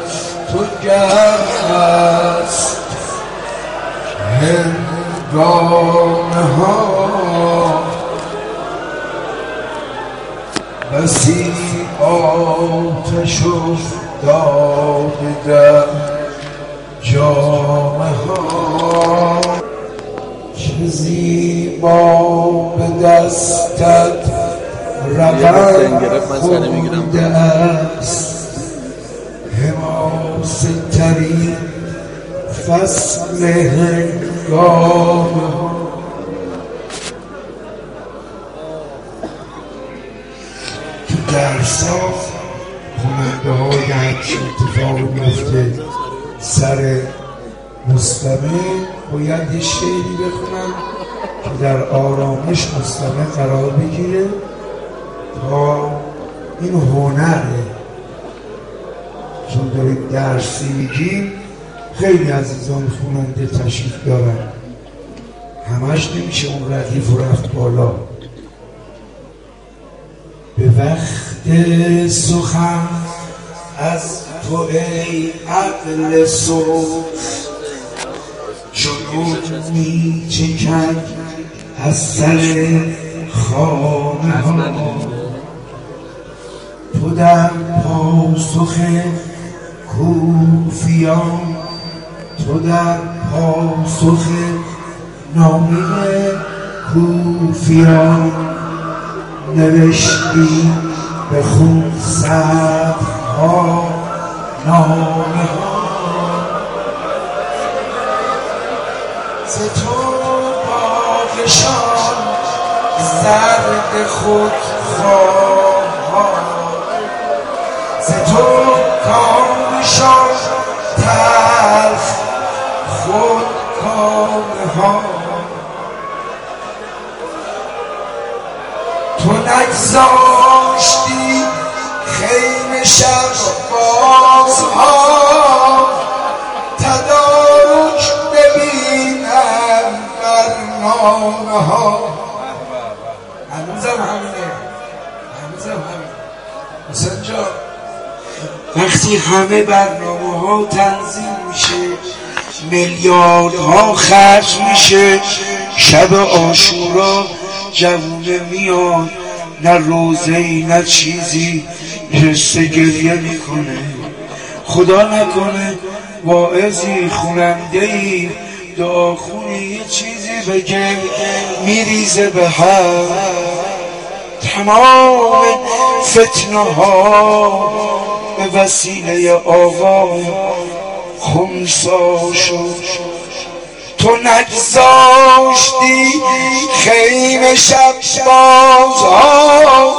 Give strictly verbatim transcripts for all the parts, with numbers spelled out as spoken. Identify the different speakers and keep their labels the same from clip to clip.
Speaker 1: تو گرم است هنگامه ها بسی آتش افتاده در جامه ها چه زیبا به دستت رقم خونده است حماسه ترین فصل هنگامه ها تو درسا خوننده های همچین اتفاقی میفته سر مستمع باید یه شعری بخونم که در آرامش مستمع قرار بگیره تا این هنره. چون داریم درسی میگیم خیلی عزیزان خواننده تشریف دارن، همش نمیشه اون ردیف رو رفت بالا. به وقت سخن از تو ای عقل سرخ جنون می چکد از سر خانه ها تو در پاسخ کوفیان تو در پاسخ نامه کوفیان نوشتی به خون صفحا نامه ها ز تو باغشان زرد خود خواهان ز تو کامشان تلخ خود کامه ها تو نگذاشتی خیمه شب بازها تدارک ببینم برنامه ها. هنوزم همینه هنوزم همینه حسین جان. وقتی همه برنامه ها تنظیم میشه میلیاردها خرج میشه شب عاشورا جوونه میاد نه روزه‌ای نه چیزی جسته گریه میکنه. خدا نکنه واعظی خوننده‌ای دعاخونی یه چیزی بگه میریزه به هم تمام فتنه ها به وسیله آقا خونسا شد. تو نگذاشتی خیمه شب بازها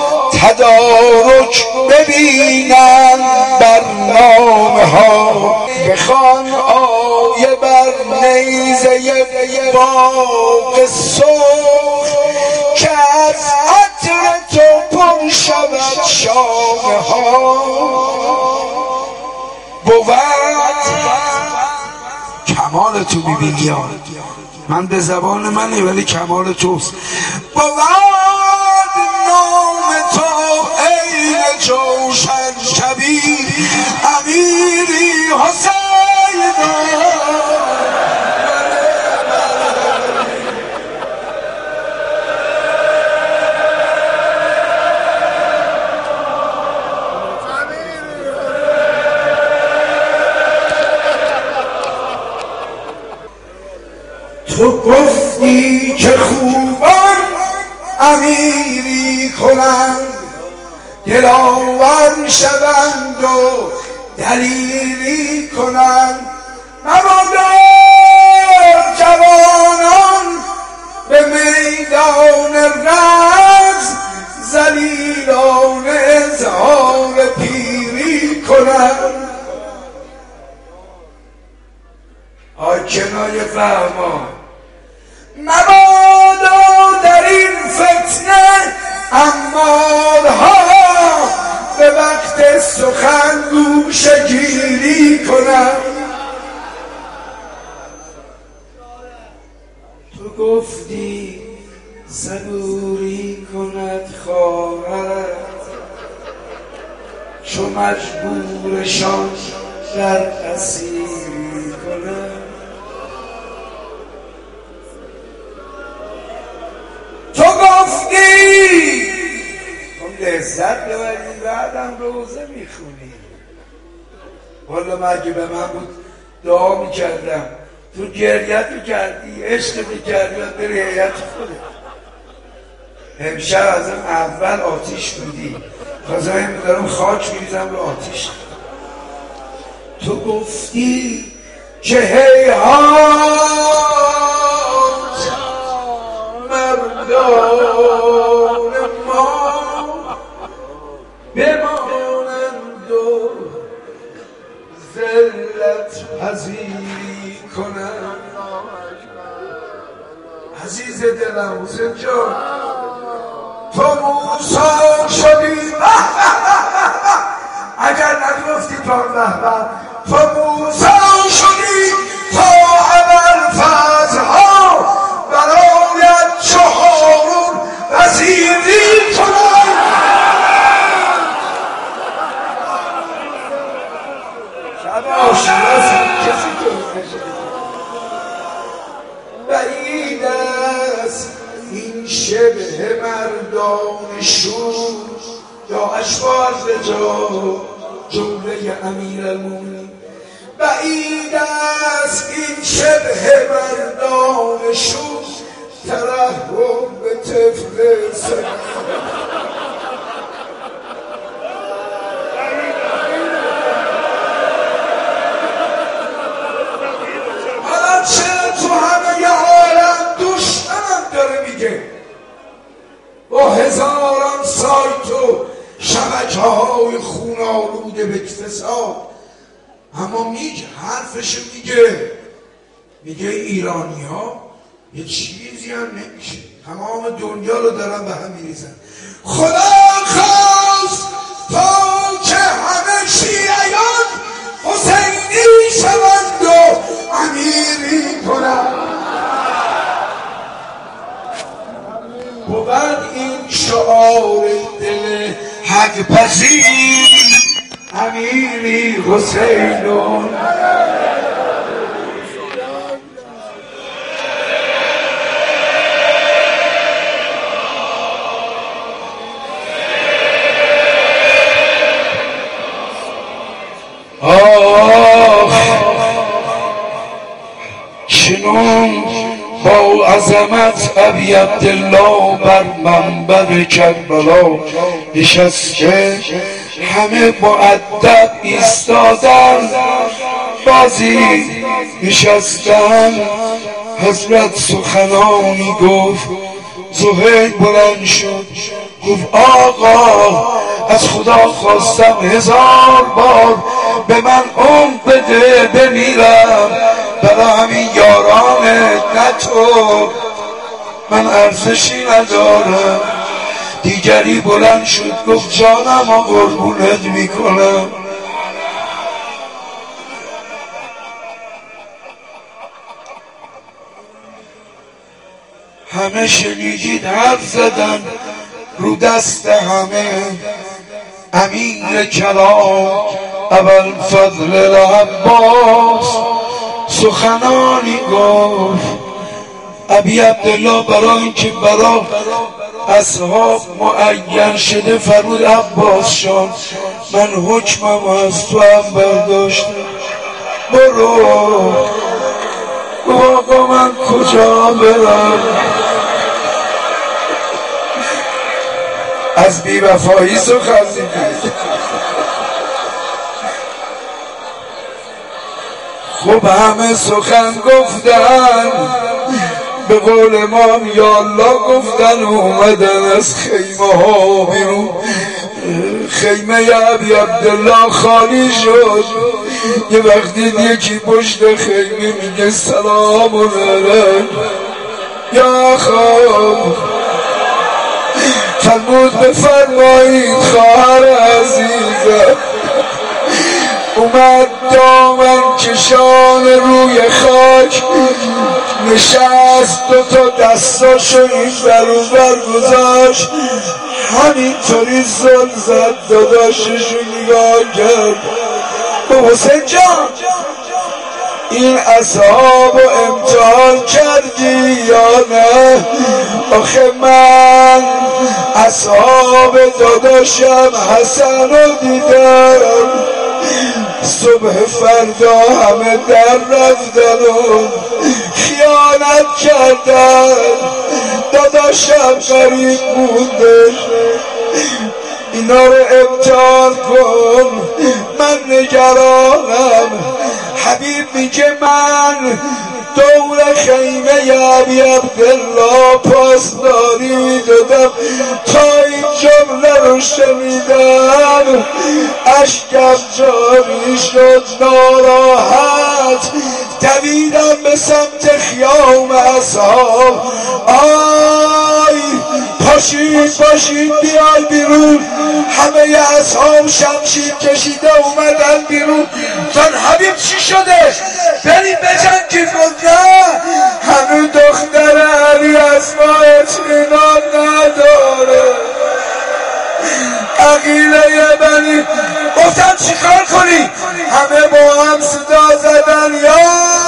Speaker 1: تدارک ببینن برنامه ها بخوان آیه بر نیزه باغ سرخ که از عطر تو پر شود شامه ها بود کمال تو میبینی. من به زبان منه ولی کمال توست. بود نام تو عین جوشن شبیر امیری حسین تو گفتی که خوبان امیری کنند دلاور شوند و دلیری کنند مبادا جوانان به میدان رقص ذلیلان اظهار پیری کنند. حاکمای فهمان مبادا در این فتنه امالها به وقت سخن گوشه گیری کنند. تو گفتی صبوری کند خواهد چو مجبورشان در اسیری کنم. تو گفتی کن لذت ببری بعدم روزه میخونی. والا من اگه به من بود دعا میکردم تو گریت میکردی عشق میکردی و بری حیات خوده. امشب ازم اول آتیش بودی خواستم دارم خاک میریزم رو آتیش. تو گفتی که هیهات مردان ما بمانند و ذلت پذیری کنند. عزیز دلم حسین جان تو موسی شدی اگر نگفتی تو رهبر تو موسی شدی تا ابوالفضل ها برایت چو هارون وزیری کنند. شب عاشورا کسی که نشد بعید است این شبه مردان شور یا اشبار به جا جمله امیرالمومنین. بعید است این شبه مردان شور ترحم به طفل سنی. حالا چرا تو همه عالم دشمنم داره میگه با هزاران سایت و شبکه های خون آلوده به اقتصاد، اما میگه حرفش میگه میگه ایرانی ها یه چیزی هم نمیشه، تمام دنیا رو دارن به هم میریزن. خدا خواست تا که همه شیعیان حسینی شوند و امیری کنند. بود این شعار دل حق پذیر امیری حسینون. آخ چنون با عظمت ابی عبدالله بر منبر کربلا نشسته، همه مؤدب ایستادن بازی نشستن. حضرت سخنانی گفت، زهیر بلند شد گفت آقا از خدا خواستم هزار بار به من عمر بده بمیرم برای همین یارانت، نه تو من ارزشی ندارم. دیگری بلند شد گفت جانم و قربونت میکنم. همه شنیدید حرف زدن رو دست همه. امیر کلام ابوالفضل العباس سخنانی گفت. ابی عبدالله برای اینکه برای اصحاب معین شده فرمود عباس شان من حکمم از تو هم برداشتم، برو. آقا من کجا برم؟ از بی‌وفایی سخن میگی. خب همه سخن گفتن به قول ما یا الله گفتن، اومدن از خیمه ها بیرون. خیمه ابی عبدالله خالی شد. یه وقتی یکی پشت خیمه میگه سلام علیک یا خواب فرمود بفرمایید خواهر عزیزم. اومد دامن کشان روی خاک نشست، دو تا دستاشو این بر اون بر گذاشت، همینطوری زل زد داداششو نگاه کرد به حسین جان این عذاب و امتحان کردی یا نه؟ آخه من عذاب داداشم حسن رو دیدم صبح فردا همه در رفتن و خیانت کردن داداشم غریب بوده اینا رو امتحان کن من نگرانم حبیب میگه من دور خیمه عبی عبدالله پاسداری میدادم تا این جمله رو شنیدم اشکم جاری شد ناراحت دویدم به سمت خیام اصحاب آی پاشید پاشید بیای بیرون همه اصحاب شمشیر کشیده اومدن بیرون جان حبیب چی شده؟ بریم بجنگید گفت نه هنوز دختر علی اسما اطمینان نداره عقیله بنی گفتم چیکار کنی؟ همه با هم صدا زدن یا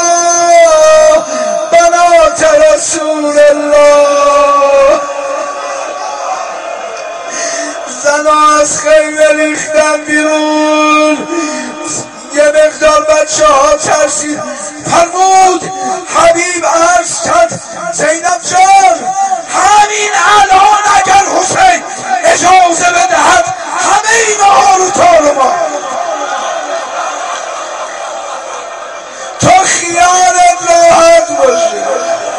Speaker 1: بنات رسول الله زنا از خیمه ریختن بیرون یه مقدار بچه ها ترسید فرمود حبیب عرض کرد زینب جان همین الان اگر حسین اجازه بدهد همه اینها رو تار ما تا خیالت راحت باشه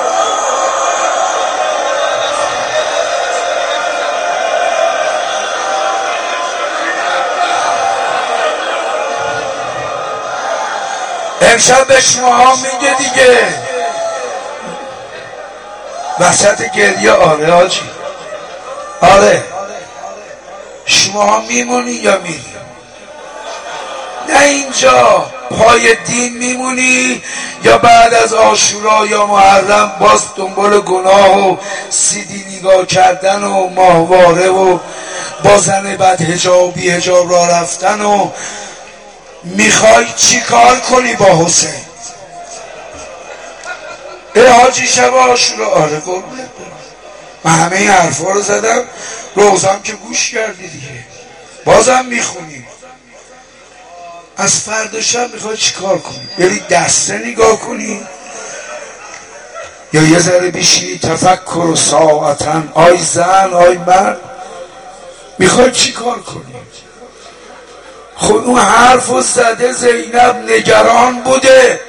Speaker 1: امشب به شما ها میگه دیگه وسط گریه آره آجی آره شما ها میمونی یا میری نه اینجا پای دین میمونی یا بعد از عاشورا یا محرم باز دنبال گناه و سیدی نگاه کردن و ماهواره و با زن بعد حجاب بی حجاب را رفتن و میخوای چی کار کنی با حسین؟ ای حاجی شب عاشورا آره قربونت برم من همه این حرفا رو زدم روزم که گوش کردی دیگه بازم میخونی از فردا شب میخوای چی کار کنی؟ بری دسته نگاه کنی یا یه ذره بیشی تفکر و ساعتن آی زن آی مرد میخوای چی کار کنی؟ خود اون حرف و زده زینب نگران بوده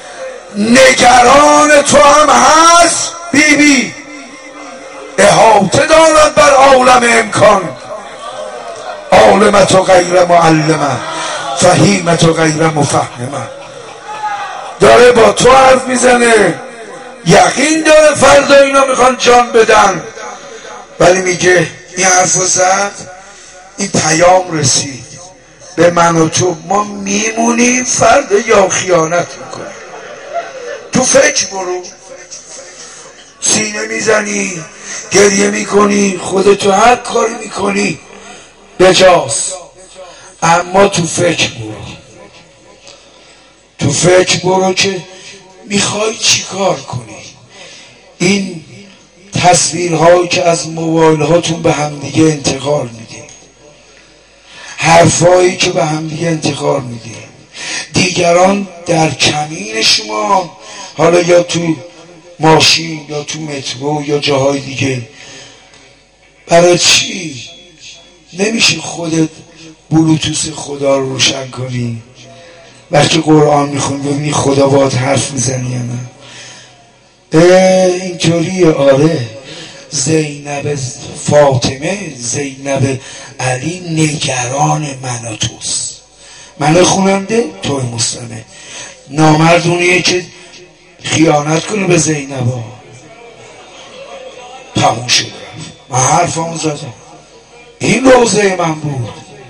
Speaker 1: نگران تو هم هست بی بی احاطه دارد بر عالم امکان عالمت و غیر معلمه فهیمت و غیر مفهمه داره با تو حرف میزنه یقین داره فردا اینا میخوان جان بدن ولی میگه این حرف و زد این پیام رسید به من و تو ما میمونیم فردا یا خیانت میکنیم تو فکر برو سینه میزنی گریه میکنی خودتو هر کاری میکنی بجاست اما تو فکر برو تو فکر برو که میخوای چی کار کنی این تصویرهایی که از موبایل هاتون به همدیگه انتقال میدی حرفایی که به همدیگه انتقال میدی دیگران در کمین شما حالا یا تو ماشین یا تو مترو یا جاهای دیگه برای چی نمیشه خودت بلوتوث خدا رو روشن کنی وقتی قرآن میخونی ببینی خدا باهات حرف میزنی یا نه اینطوریه آره زینب فاطمه زینب علی نگران من و توست من خوننده توی مسلمه نامردونیه که خیانت کنه به زینب ها تموم شد من حرفمو زدم این روزه من بود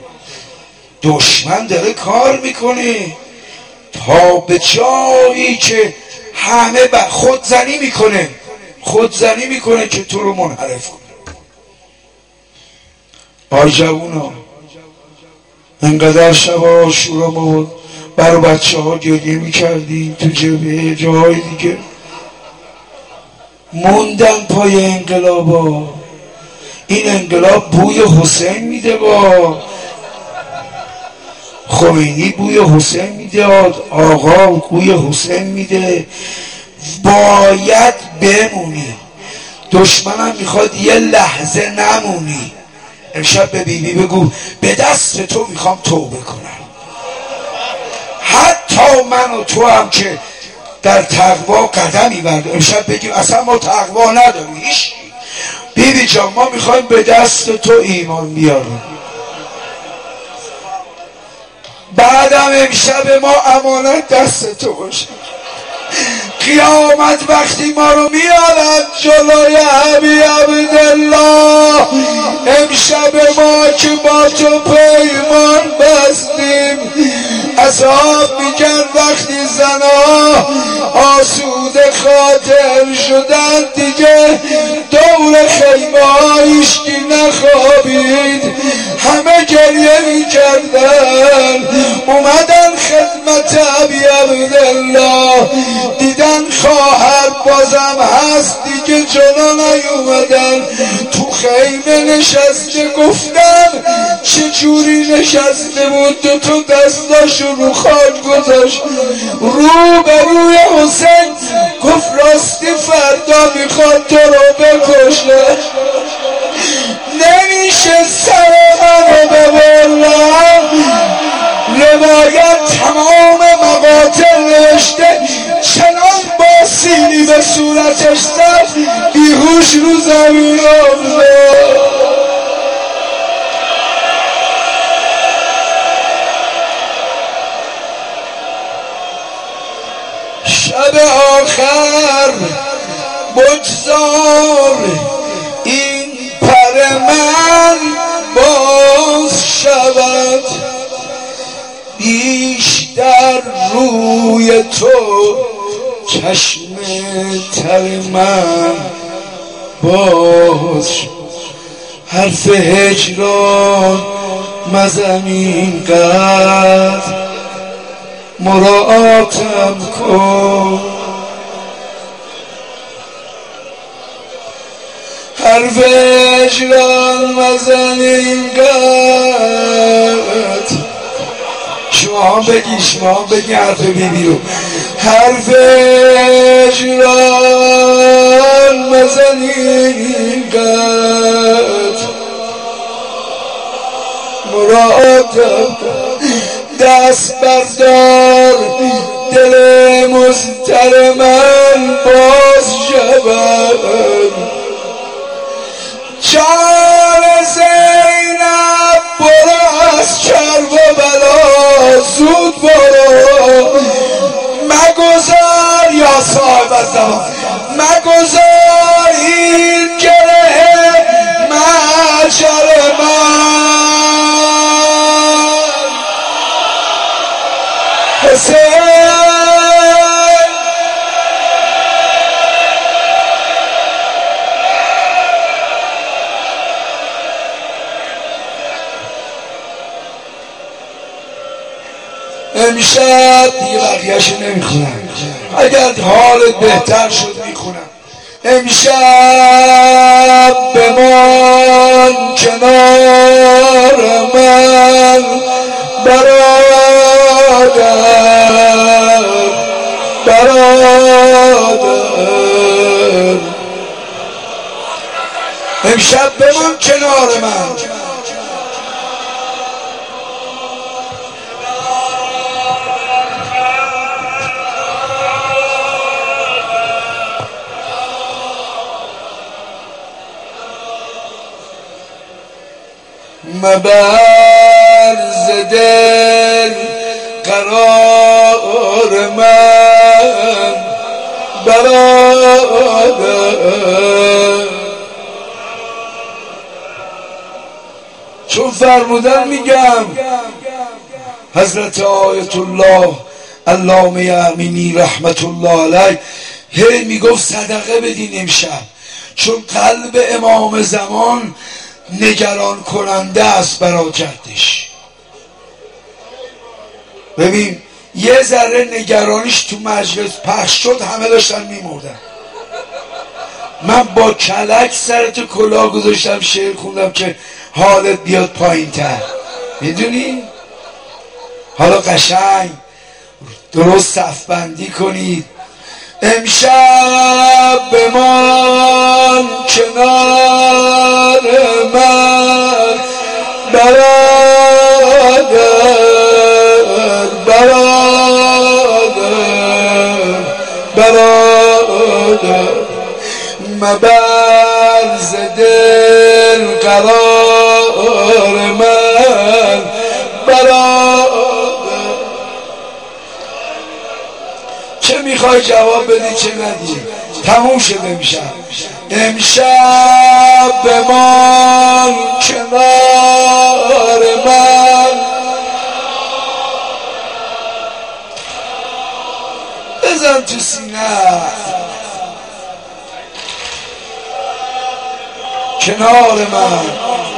Speaker 1: دشمن داره کار میکنه تا به جایی که همه خودزنی میکنه خودزنی میکنه که تو رو منحرف کنه آی جوونا، انقدر شب عاشورا ما بود برای بچه ها گریه میکردیم تو جبهه جاهای دیگه، موندن پای انقلابا. این انقلاب بوی حسین میده، با خمینی بوی حسین میداد، آقا بوی حسین میده. باید بمونی، دشمنم میخواد یه لحظه نمونی. امشب به بیبی بگو به دست تو میخوام توبه کنم، حتی من و تو هم که در تقوا قدمی برداریم. امشب بگیم اصلا ما تقوا نداریم هیچ. بیبی جان ما میخوایم به دست تو ایمان بیاریم. بعدم امشب ما امانت دست تو باشه. قیامت وقتی ما رو میارد جلوی ابی عبدالله، امشب ما که با تو پیمان بستیم، اصحاب میگن وقتی زنا آسوده خاطر شدن دیگه دور خیمه هایش که نخوابید، همه گریه میکردن. اومدن خدمت ابی عبدالله، دیدن خواهر بازم هست دیگه جلو نیومدن. تو خیمه نشسته، گفتن چجوری نشسته بود، دو تو دستاشو رو خاک گذاشت رو به روی حسین، گفت راستی فردا میخواد تو رو بکشه، نمیشه سر منو ببرم. روایت تمام مقاتل نوشته چنان با سیلی به صورتش زد بیهوش رو زمین افتاد. شب آخر بگذار این پر من باز شود، بیشتر روی تو چشم تر من باز شد. حرف هجران مزن اینقدر مراعاتم کن، حرف هجران مزن اینقدر. شما هم بگی، شما هم بگی حرف بیبی رو. حرف هجران مزن اینقدر مراعاتم کن. دست بردار دل مضطر من باز شود، جان زینب برو از کرب و بلا زود برو، مگذار یا صاحب الزمان مگذار این گره محشر من. حسین امشب دیگه بقیهش نمیخونم، اگر حالت بهتر شد میخونم. امشب بمان کنار من برادر برادر، امشب بمان کنار من. مبر ز دل قرار من برادر، چون فرمودن میگم حضرت آیت الله علامه امینی رحمت الله علیه هی میگفت صدقه بدین امشب، چون قلب امام زمان نگران کننده است برای جدش. ببین یه ذره نگرانیش تو مجلس پخش شد همه داشتن میمردن. من با کلک سرت کلاه گذاشتم شعر خوندم که حالت بیاد پایین تر. میدونی؟ حالا قشنگ درست صف بندی کنید. امشب بمان کنار من برادر برادر برادر مبر ز دل قرار من برادر. چه میخوای جواب بدی چه ندی؟ تموم شده امشب. امشب بمان کنار من بزن تو سینه کنار من.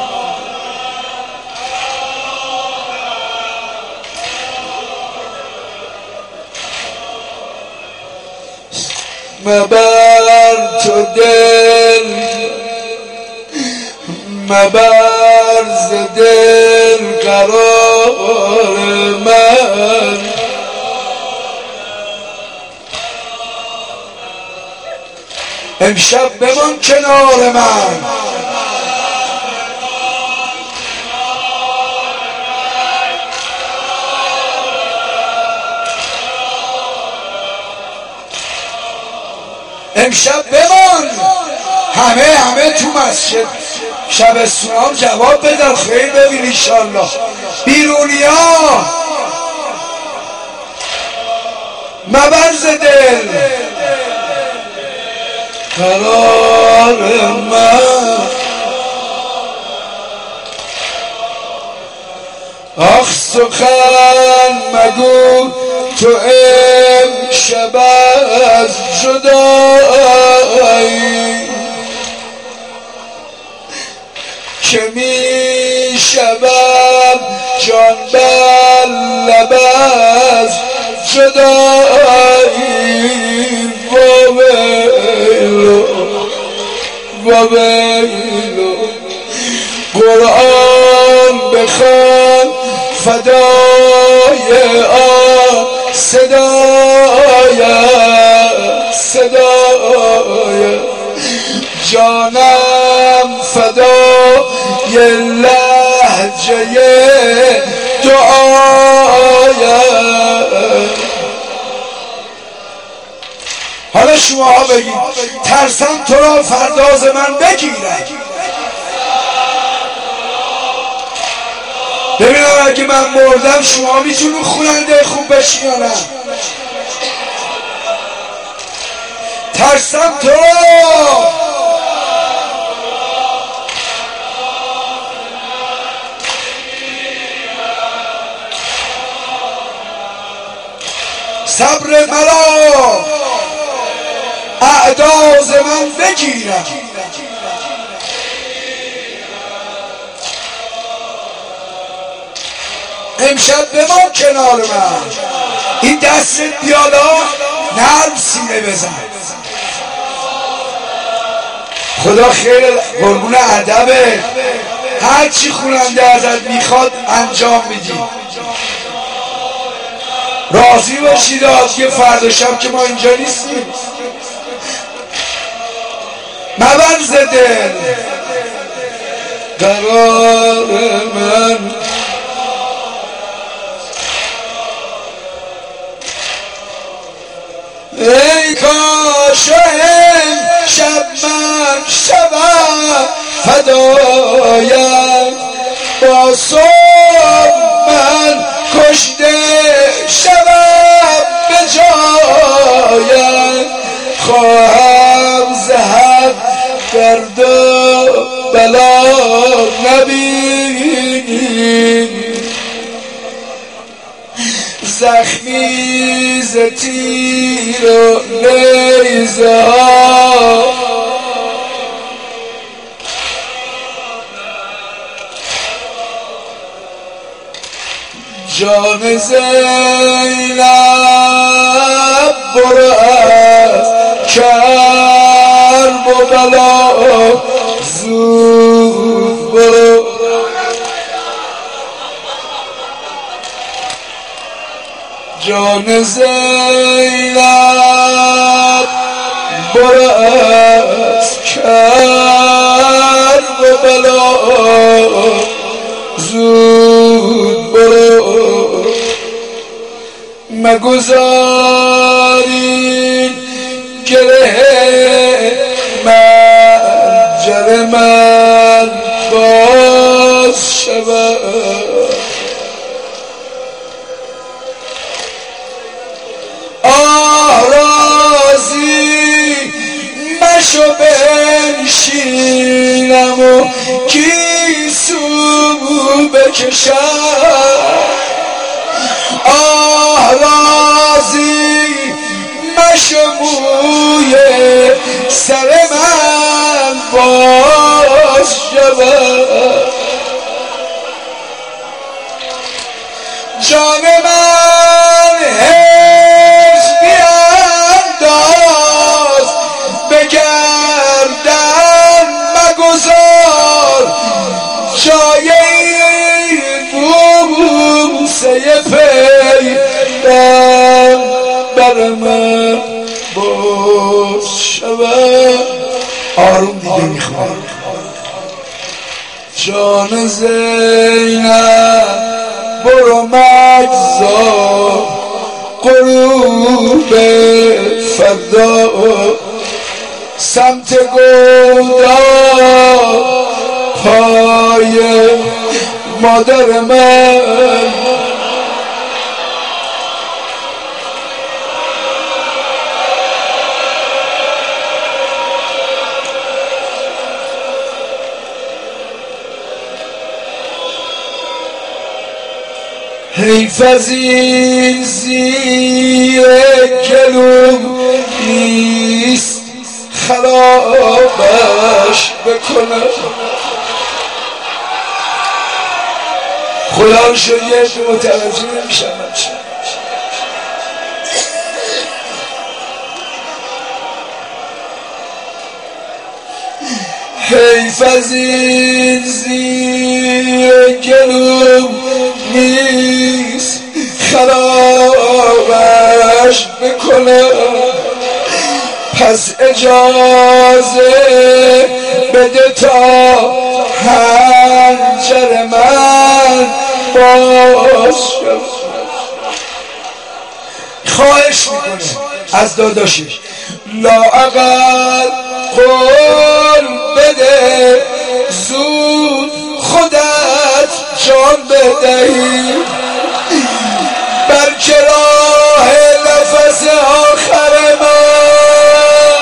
Speaker 1: مبر تو دل مبر ز دل قرار من امشب بمان کنار من. امشب بمان. همه همه تو مسجد شبستونام جواب بدن خیر ببین انشالله. بیرونی ها مبرز دل قرار من. آخ سخن مگو تو امشب از جدایی که می شبم جان بر لب از جدایی. و ویلو و ویلو قرآن بخوان فدای آن صدای صدای جانم فدای لهجه دعای. حالا شما ها بگید ترسم تو را فرداز من بگیرد. ببینم اگه من مردم شما میتونی خواننده خوب بشی یا نه؟ ترسم تو صبر مرا اعداز من بگیرم. امشب به ما کنار من. این دست بیالا نرم سینه بزن. خدا خیر قربون ادبه. هر چی خواننده ازت میخواد انجام میدی. راضی باشید که فردا شب که ما اینجا نیستیم. مبر ز دل قرار من. ای کاش شب من شبم فدایم با صبح من کشته شبم به جایم. خواهم زهر درد و بلا نبینی زخمی ز تیر و نیزه ها جان زینب برو از کرب و بلا زود برو جان زینب برو از کرب و بلا زود برو مگذاری گره منجر من باز شود آه رازی مشو بنشینم و گیسو بکشم آه رازی مشو موی سر من باز شود جان من هیچ بیانداز بگردن مگذار جای بوسه پیدن بر من باز شود آروم دیگه میخوام جان زینب برو مگذار غروب فردا سمت گودا پای مادر من حیف از این زیر گلو نیست خرابش بکنم خدا رو شد یه متوجه نمیشم حیف از این زیر گلو نیست خرابش بکنم پس اجازه بده تا حنجر من باز شد خواهش میکنه از داداشش لااقل قول بده زود خودت جان بدهی بلکه راه نفس آخر من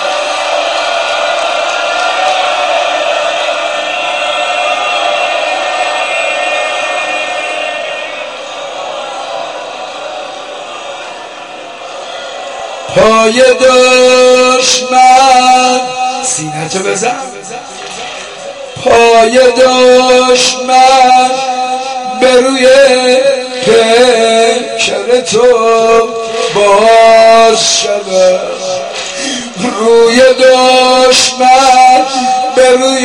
Speaker 1: پای دشمن سینه‌تو بزن پای دشمن به روی پیکر تو باز شود روی دشمن به روی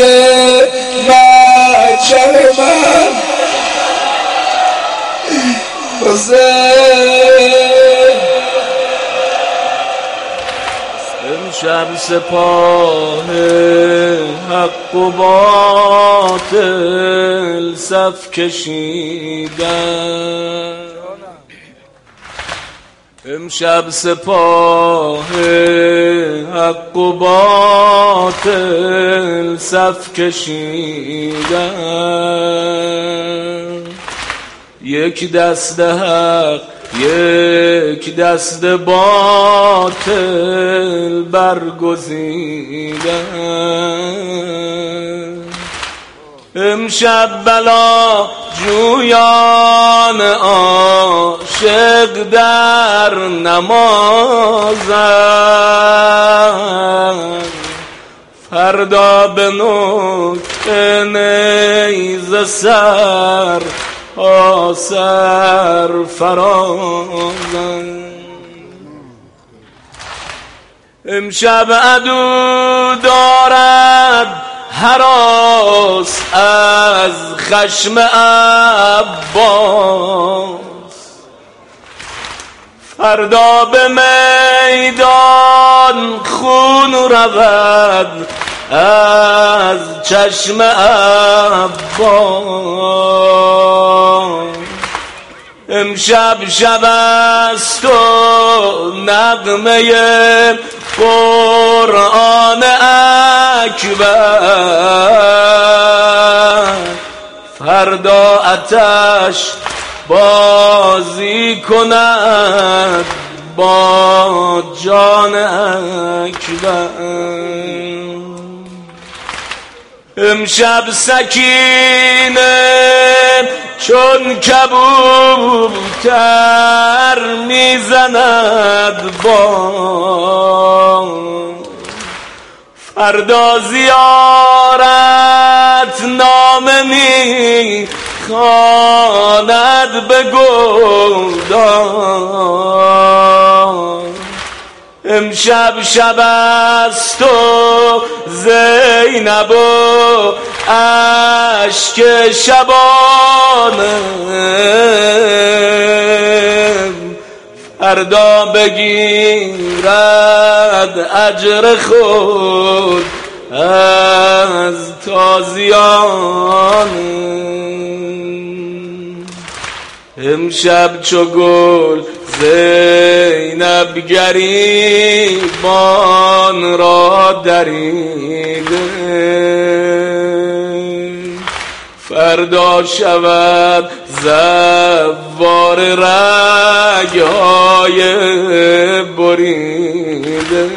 Speaker 1: محجر من
Speaker 2: امشب سپاه حق و باطل صف کشیدن امشب سپاه حق و باطل صف کشیدن یک دست حق یک دست باطل برگزیدن امشب بلا جویان عاشق در نمازند فردا به نوک نیزه سر تا سر فرازم. امشب عدو دارد هراس از خشم عباس، فردا به میدان خون رود از چشم عباس. امشب شب است و نغمه قرآن اکبر، فردا آتش بازی کند با جان اکبر. امشب سکینه چون کبوتر میزند بام، فردا زیارت نامه می خواند به گلدان. امشب شب است و زینب و اشک شبانه، فردا بگیرد اجر خود از تازیان. امشب چو گل زینب گریبان را دریده، فردا شود زوار رگ‌های بریده.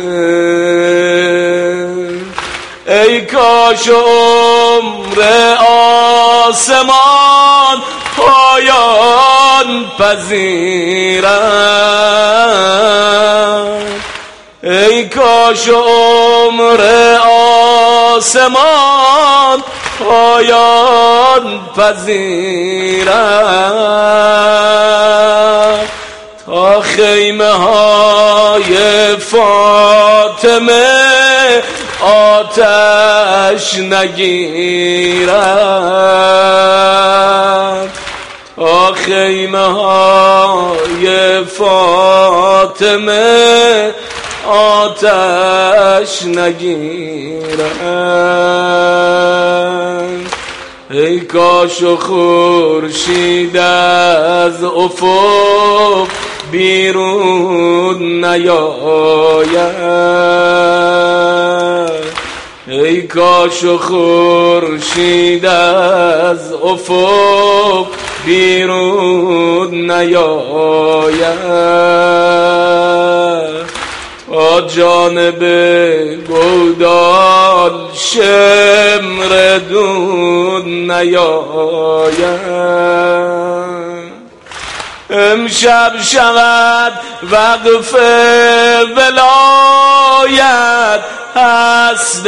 Speaker 2: ای کاش عمر آسمان پایان پذیرد، ای کاش عمر آسمان پایان پذیرد، تا خیمه های فاطمه آتش نگیرد، تا خیمه های فاطمه آتش نگیرد. ای کاش و خورشید از افق بیرون نیاید، ای کاش و خورشید از افق بیرون نیاید، تا جانب گودال شمر دود نیاید. امشب شود وقف ولایت هست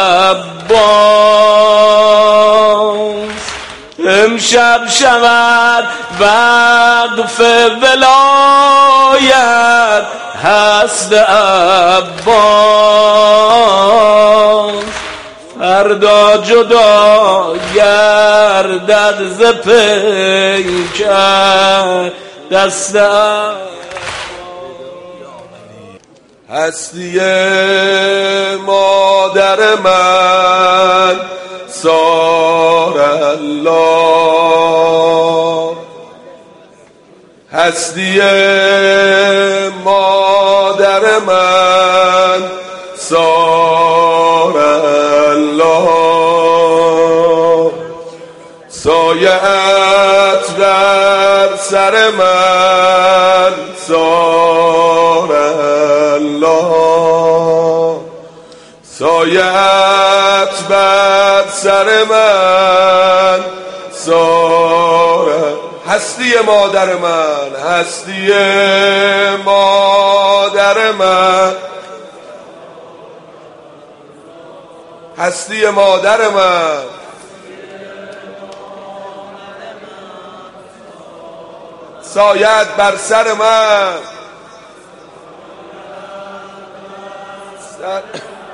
Speaker 2: عباس، امشب شود وقف ولایت هست عباس، فردا جدا گردد ز پیکر دست
Speaker 3: هستی مادر من سار الله، هستی مادر من سار الله، سایه‌ات بر سر من سار الله، سایه‌ات بر سر من سار. هستی مادر من، هستی مادر من، هستی مادر من سایت بر سر من سر...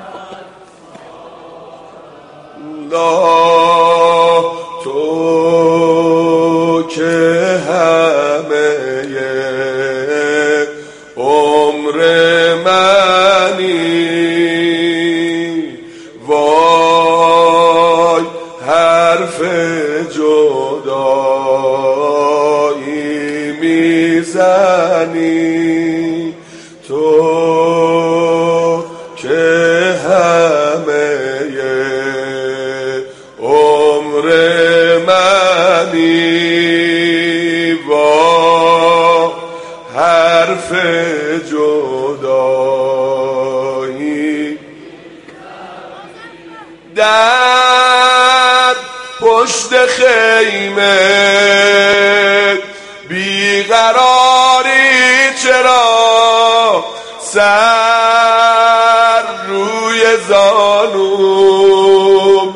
Speaker 3: لا تو که همه عمر منی وای حرف جدایی میزنی تو که همه عمر منی وای حرف جدایی در پشت خیمه بیقراری چرا سر روی زانو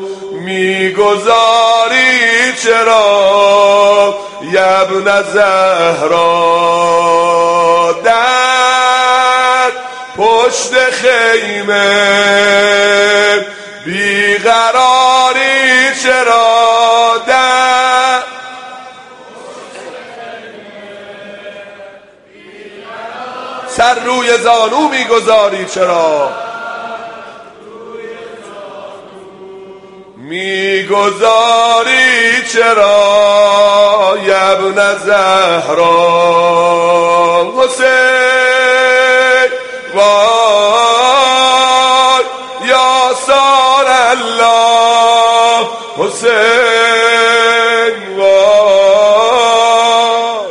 Speaker 3: میگذاری چرا یبن زهرا در پشت خیمه بیقراری چرا در سر روی زانو میگذاری چرا میگذاری چرا یبن زهرا حسین وای یا سار الله حسین وای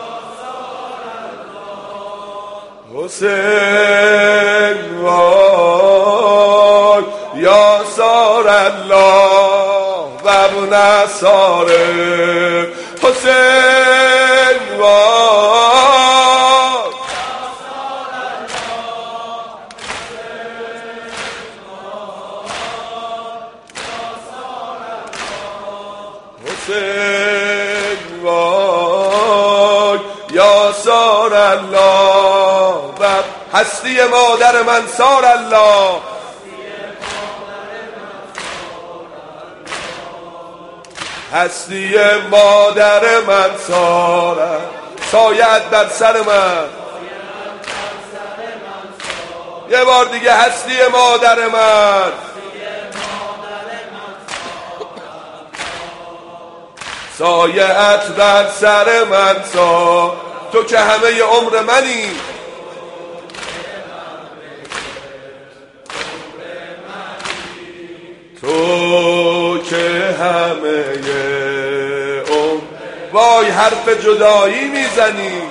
Speaker 3: حسین وای یا سار الله و ابن سار حسین وای حسین وای یا سار الله و هستی مادر من سار الله هستی مادر من سار سایت بر سر من یه بار دیگه هستی مادر من سایت بر سر من سار تو که همه عمر منی تو که همه عمر وای حرف جدایی میزنی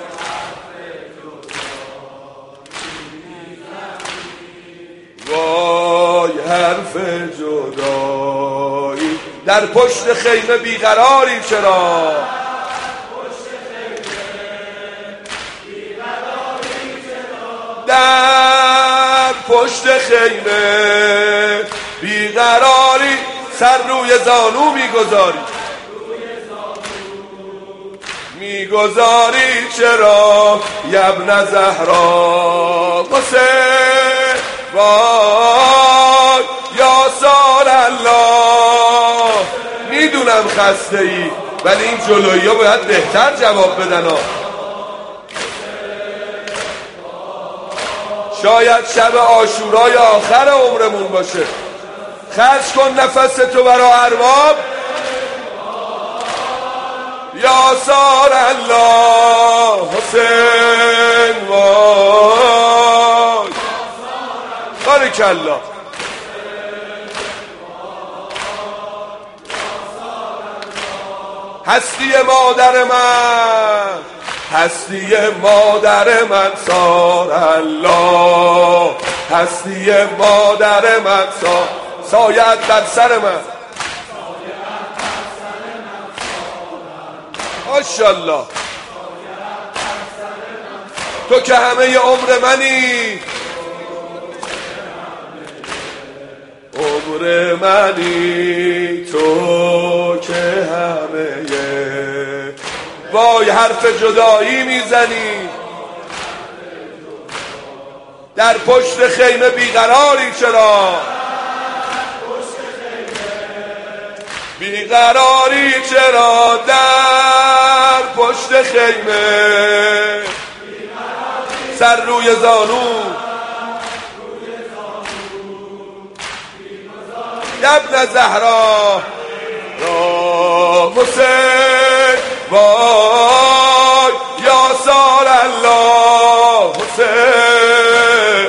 Speaker 3: وای حرف جدایی در پشت خیمه بیقراری چرا در پشت خیمه بیقراری سر روی زانو میگذاری میگذاری چرا یبن زهرا حسین وای یا سار الله میدونم خسته ای ولی این جلویی ها باید بهتر جواب بدن ها. شاید شب عاشورای آخر عمرمون باشه خرج کن نفس تو برا ارباب یا سار الله حسین وای بارک الله هستی مادر من هستی مادر من سار الله هستی مادر من سار سایت بر سر من ماشاءالله تو که همه عمر منی عمر منی تو که همه وای حرف جدایی میزنی، در پشت خیمه بیقراری چرا؟ بیقراری چرا در پشت خیمه؟ سر روی زانو ابن زهرا را حسین، وای یا سال الله حسین.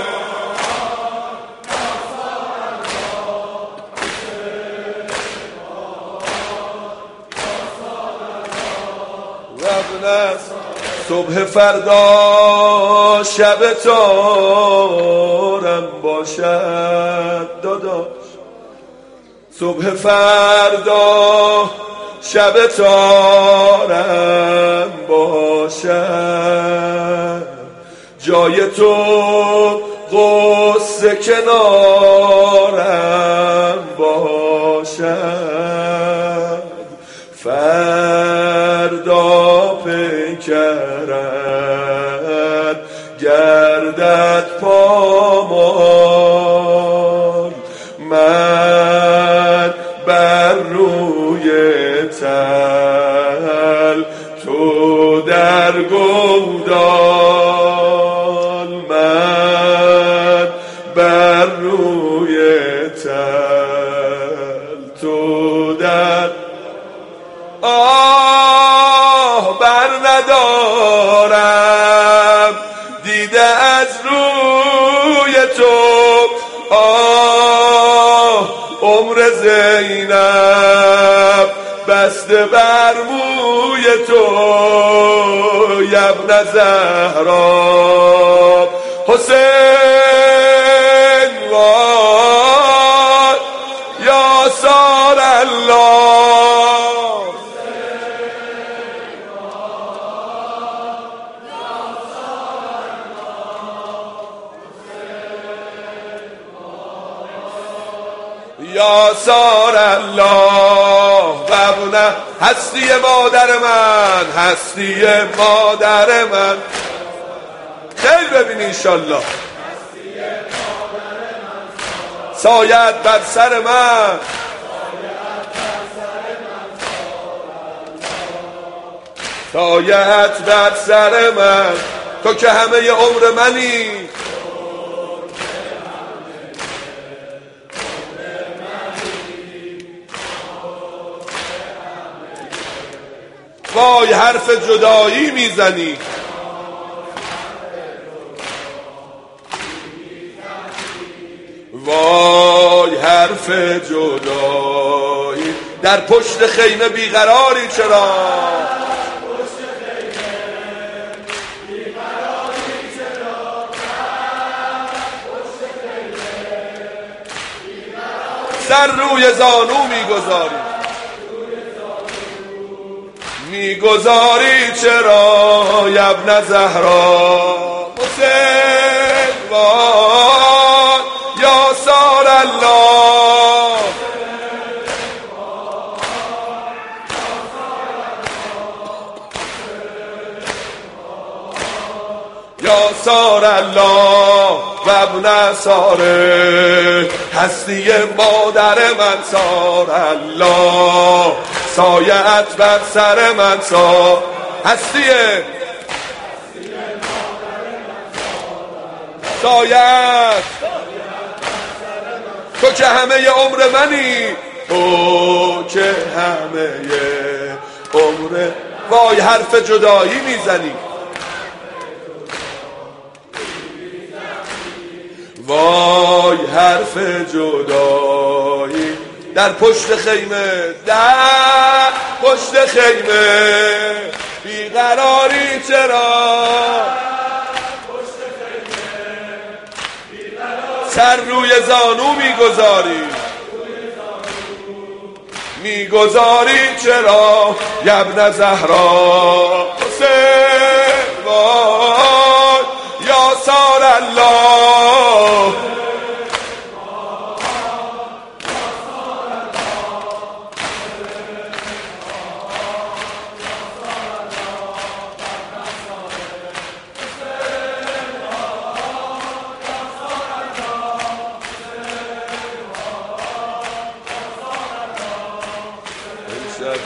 Speaker 3: صبح فردا شب تارم باشد داداش، صبح فردا شب تارم باشد، جای تو غصه کنارم باشد، فردا پیکرد گردد پامال، من بر روی تل تو در گودال، من بر روی تل تو در آه بر ندارم دیده از روی تو، آه عمر زینب بسته بر موی تو، ابن زهرا حسین، وای یا سار الله. یا سار الله ببونه هستی مادر من، هستی مادر من، خیلی ببینی انشالله سایت بر سر من، سایت بر سر من، تو که همه عمر منی، وای حرف جدایی میزنی، وای حرف جدایی، در پشت خیمه بیقراری چرا؟ سر روی زانو میگذاری، میگذاری چرا ابن زهرا حسین، وای یا سار الله. یا سار الله و ابن ساره، هستی مادر من سار الله، سایت بر سر من سار، هستی سایت، تو که همه عمر منی، تو که همه عمر، وای حرف جدایی میزنی، وای حرف جدایی، در پشت خیمه، در پشت خیمه بیقراری چرا؟ سر روی زانو میگذاری، میگذاری چرا ابن زهرا حسین، وای یا سار الله.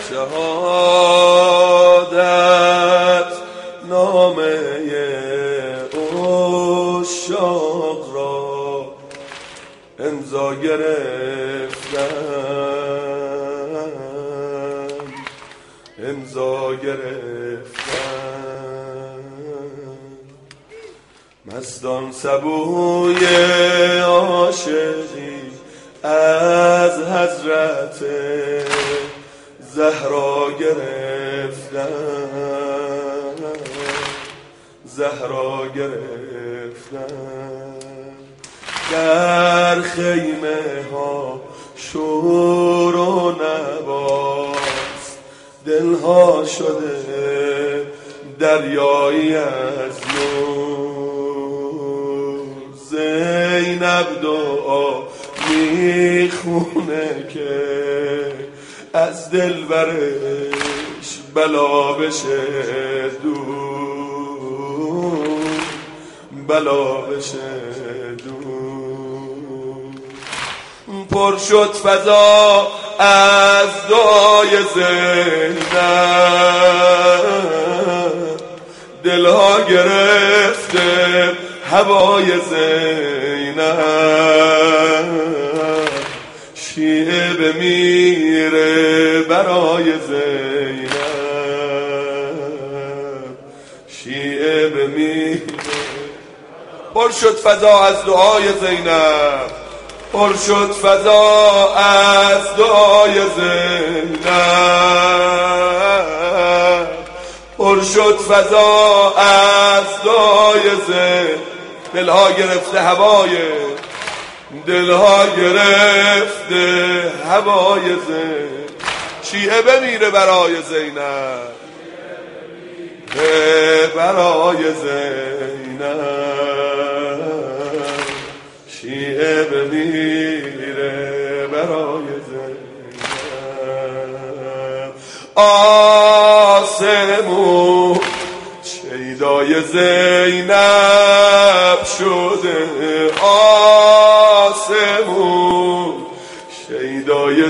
Speaker 3: شهادت نامه عشاق را امضا گرفتم امضا گرفتم مستان سبوی عاشقی از حضرت زهرا گرفتم زهرا گرفتم در خیمه ها شور و نواست دلها شده دریایی از نور زینب دعا میخونه که از دلبرش بلا بشه دور بلا بشه دور پر شد فضا از دعای زینب دلها گرفته هوای زینب شیعه بمیره برای زینب شیعه بمیره پر شد فضا از دعای زینب پر شد فضا از دعای زینب پر شد فضا از دعای زینب دلها گرفته هوای دلها گرفته هوای زینب شیعه بمیره برای زینب برای زینب شیعه بمیره برای زینب آسمون شیدای زینب شده آسمون شیدای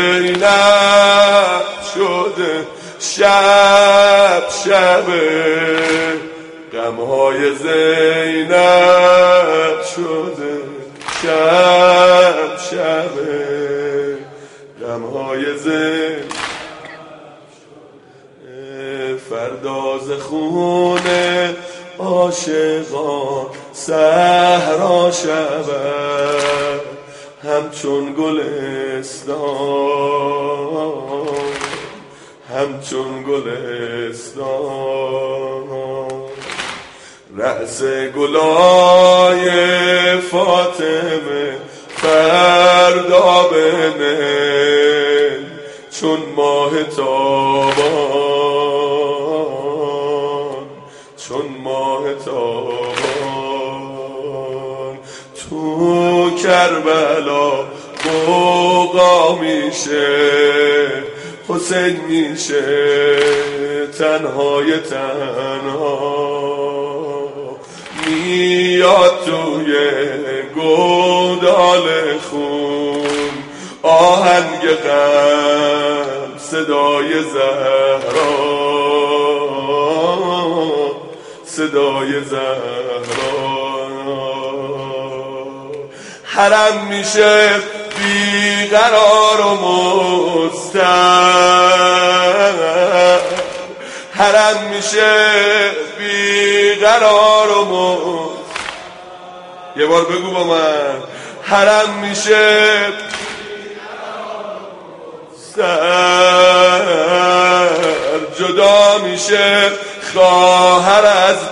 Speaker 3: زینب شده شب شب غمهای زینب شده شب شب غمهای زینب فرداز خونه عاشقان صحرا شود همچون گلستان همچون گلستان رأس گلای فاطمه فردا بنه چون ماه تابان چون ماه تابان تو کربلا قوقا میشه حسین میشه تنهای تنها میاد توی گودال خون آهنگ غم صدای زهرا صدای زهرا حرم میشه بیقرار و مضطرب حرم میشه بیقرار و مضطرب یه بار بگو با من حرم میشه سر جدا میشه خواهر از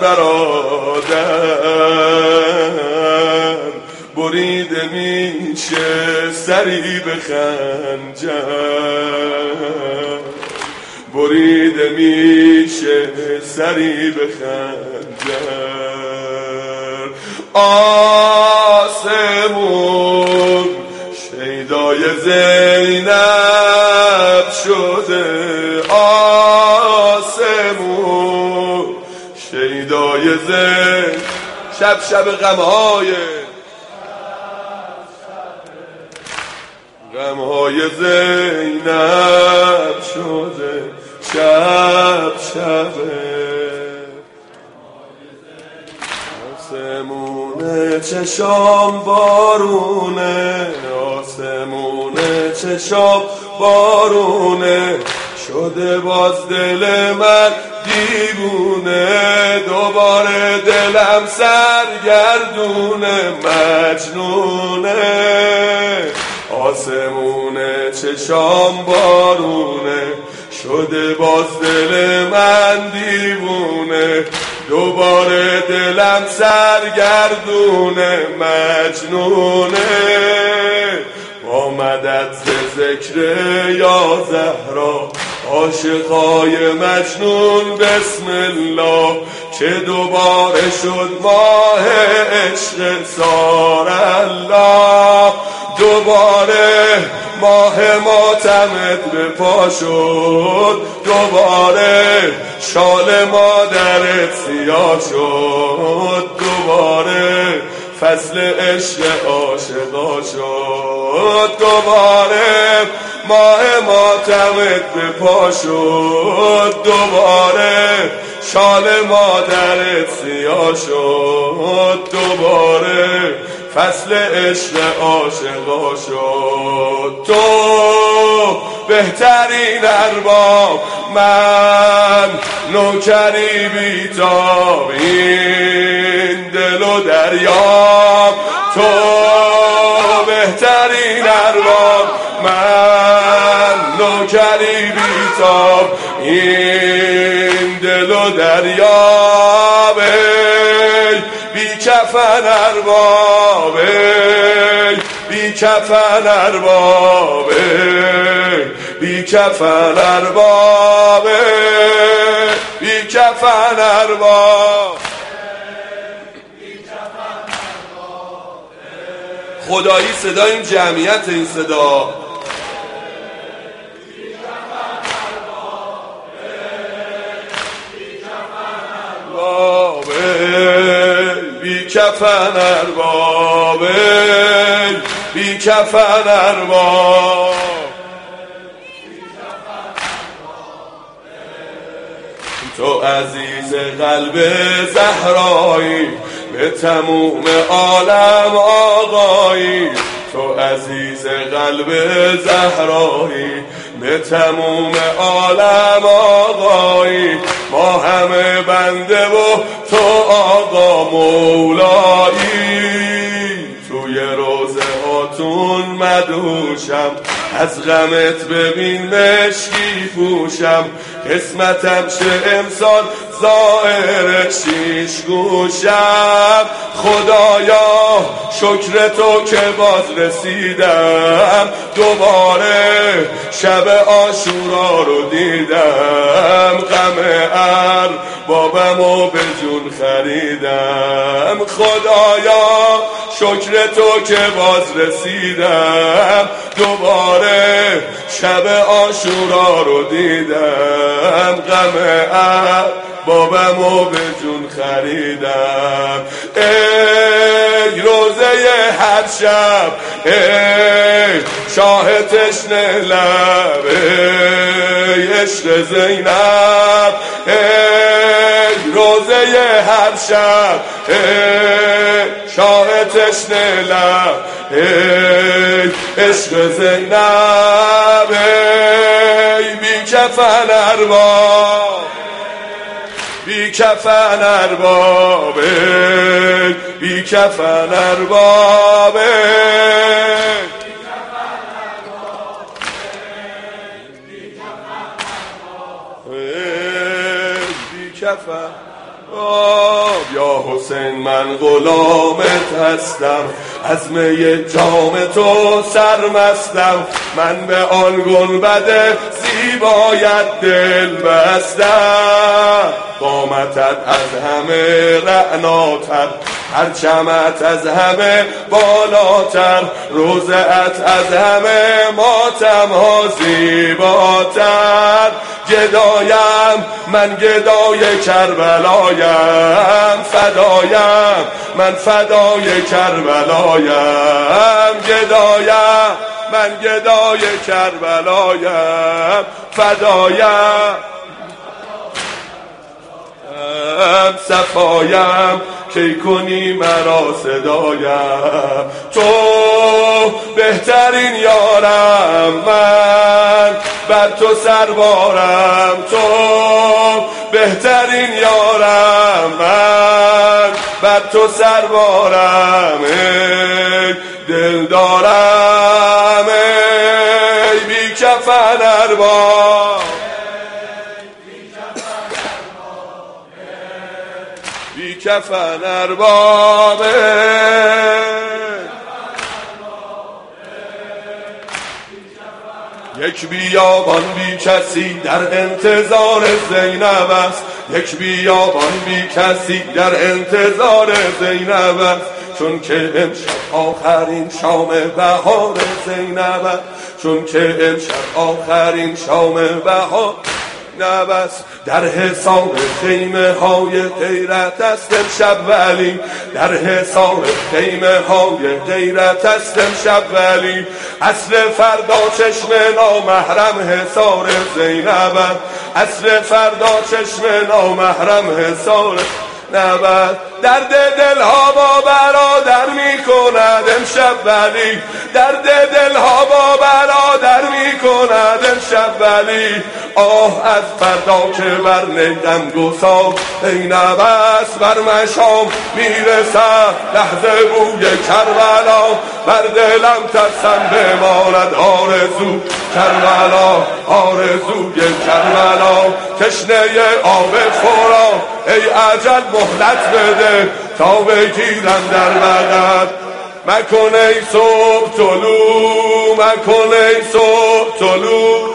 Speaker 3: برادر بریده میشه سری به خنجر بریده میشه سری به خنجر آسمون شیدای زینب شده آسمون شیدای زینب شب شب غمهای غمهای زینب شده شب شبه، آسمونه چشام بارونه، آسمونه چشام بارونه، شده باز دل من دیوونه، دوباره دلم سرگردونه مجنونه، آسمونه چشام بارونه، شده باز دل من دیوونه، دوباره دلم سرگردونه مجنونه، با مدد ز ذکر یا زهرا عاشقای مجنون بسم الله، که دوباره شد ماه عشق سار الله، دوباره ماه ماتمت به پا شد، دوباره شال مادرت سیاه شد، دوباره فصل عشق عاشقا شد، دوباره ماه ماتمت به پا شد، دوباره شال مادرت سیاه شد، دوباره فصل عشق عاشقا شد. تو بهترین ارباب، من نوکری بیتاب، این دل و دریاب. تو بهترین ارباب، من نوکری بیتاب، این دل و دریاب. بی کفن ارباب، بی کفن ارباب، بی کفن ارباب، بی کفن ارباب. خدایی صدا این جمعیت، این صدا بی کفن ارباب، بی کفن ارباب. تو عزیز قلب زهرایی، به تموم عالم آقایی. تو عزیز قلب زهرایی، به تموم عالم آقایی. ما همه بنده و تو آقا مولایی. توی روزه هاتون مدوشم، از غمت ببین مشکی پوشم. قسمتم شه امسال ظاهر شیش گوشم. خدایا شکر تو که باز رسیدم، دوباره شب عاشورا رو دیدم. غم اربابم و به جون خریدم. خدایا شکر تو که باز رسیدم، دوباره شب عاشورا رو دیدم. غم اربابم و به جون خریدم. ای روزه هر شب، ای شاه تشنه لب، ای عشق زینب. ای روزه هر شب، ای شاه تشنه لب، ای عشق زینب. ای بی کفن ارباب، بی کفن ارباب، بی کفن ارباب. بی کفن یا حسین من غلامت هستم، از می جام تو سرمستم. من به آن گنبد زیبایت دل بستم. قامتت از همه رعناتر، پرچمت از همه بالاتر، روزت از همه ماتم‌ها زیباتر. گدایم من گدای کربلایم، فدایم من فدای کربلایم. گدایم من گدای کربلایم، فدایم صفایم کی کنی مرا صدایم. تو بهترین یارم، من بر تو سربارم. تو بهترین یارم، من بر تو سربارم. ای دل دارم ای بی کفن ارباب، بی کفن ارباب. یک بیابان بی کسی در انتظار زینب است، یک بیابان بی کسی در انتظار زینب است. چون که امشب آخرین شام بهار زینب است، چون که امشب آخرین شام بهار نبست. در حصار خیمه های غیرت است امشب ولی، در حصار خیمه های غیرت است امشب ولی. اصل فردا چشم نامحرم حصار زینب است، اصل فردا چشم نامحرم حصار نبست. درد دلها با برادر می کند امشب ولی، درد دلها با برادر می کند امشب ولی. آه از فردا که بر نیدم گسار زینب است، بر مشام میرسد لحظه بوی کربلا. بر دلم ترسم بماند آرزو کربلا، آرزوی کربلا. تشنه آب فورا ای اجل مهلت بده تا بگیرم در بدن. مکن ای صبح طلوع، مکن ای صبح طلوع،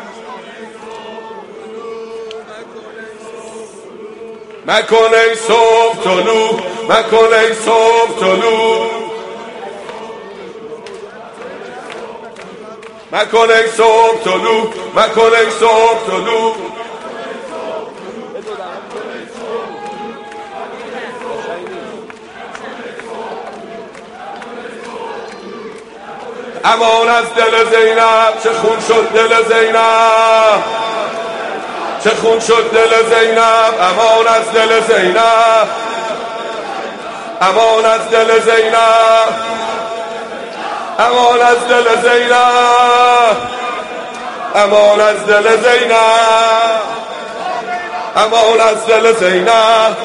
Speaker 3: مکن ای صبح طلوع، مکن ای صبح طلوع، مکن ای صبح طلوع، مکن ای صبح طلوع. امان از دل زینب، چه خون شد دل زینب، چه خون شد دل زینب. امان از دل زینب، امان از دل زینب، امان از دل زینب، امان از دل زینب، امان از دل زینب.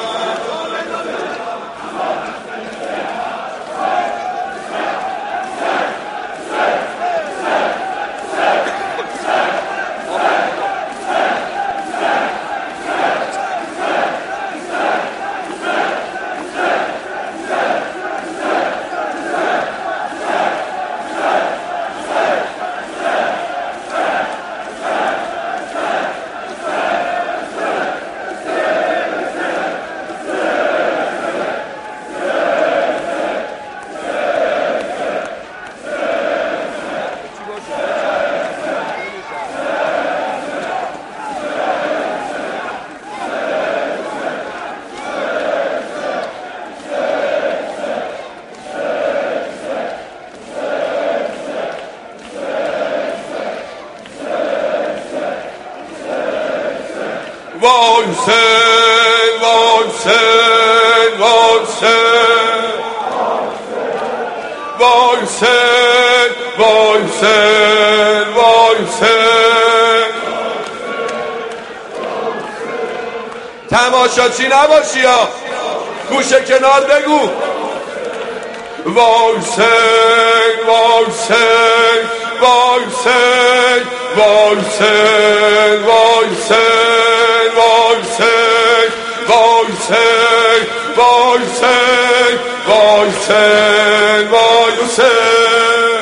Speaker 3: وای حسین، وای حسین، وای حسین، وای حسین، وای حسین، وای حسین. تماشاچی نباشی ها، گوشه کنار بگو. وای حسین، وای حسین، وای حسین، وای حسین، وای حسین، وای حسین، وای حسین، وای حسین، وای حسین، وای حسین.